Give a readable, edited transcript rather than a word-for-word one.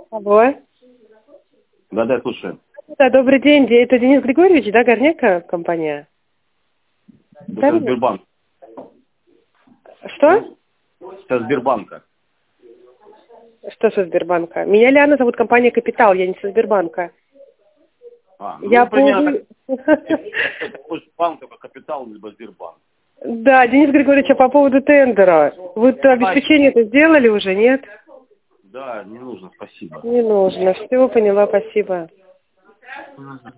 Алло. Да, слушаю. Да, добрый день. Это Денис Григорьевич, да, Горняка компания? Это Сбербанк. Что? Это Сбербанка. Что со Сбербанка? Меня Лиана зовут, компания «Капитал», я не со Сбербанка. Я примерно банк, только Капитал, либо Сбербанк. Да, Денис Григорьевич, а по поводу тендера. Вы обеспечение это сделали уже, нет? Да, не нужно, спасибо. Не нужно. Все, поняла, спасибо.